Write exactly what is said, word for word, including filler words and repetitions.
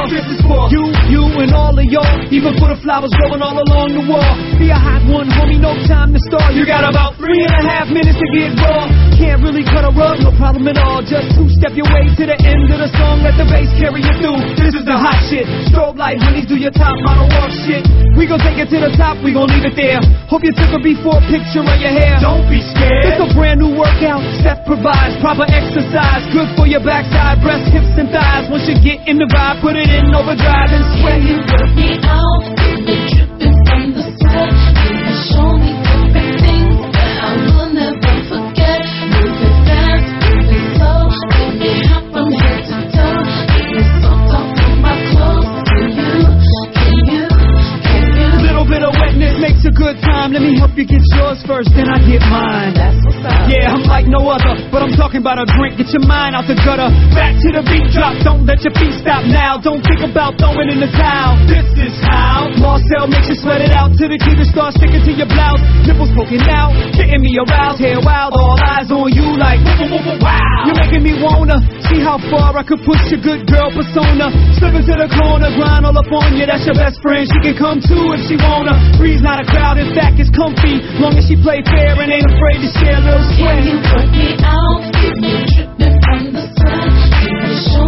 this is for you, you, and all of y'all. Even for the flowers growing all along the wall. Be a hot one, homie, no time to start. You got about three and a half minutes to get raw. Can't really cut a rug, no problem at all. Just two-step your way to the end of the song. Let the bass carry you through. This is the hot shit. Strobe light, honeys, do your top model walk shit. We gon' take it to the top, we gon' leave it there. Hope you took a before picture of your hair. Don't be scared. It's a brand new workout. Steph provides proper exercise. Good for your backside, breasts, hips, and thighs. Once you get in the vibe, put it in overdrive and sweat. You work me out, you be dripping from the sweat. You can show me different things that I will never forget. Move it fast, move it slow. Give me hot from head to toe. Give me soft off of my clothes. Can you, can you, can you? Little bit of wetness makes a good time. Let me help you get yours first, then I get mine. That's what's up. Yeah, I'm like no other, but I'm talking about a drink. Get your mind out the gutter. Back to the beat drop. Don't let your feet stop now. Don't think about throwing in the towel. This is how Marcel makes you sweat it out till the cleavage starts sticking to your blouse. Nipples poking out, getting me aroused. Hair wild, all eyes on you like wow. You're making me wanna see how far I could push your good girl persona. Slip into the corner, grind all up on you. That's your best friend. She can come too if she wanna. Breeze not a crowd, in fact it's comfy. Long as she play fair and ain't afraid to share a little sweat. Can you work me out? Give me dripping from the sweat. You can show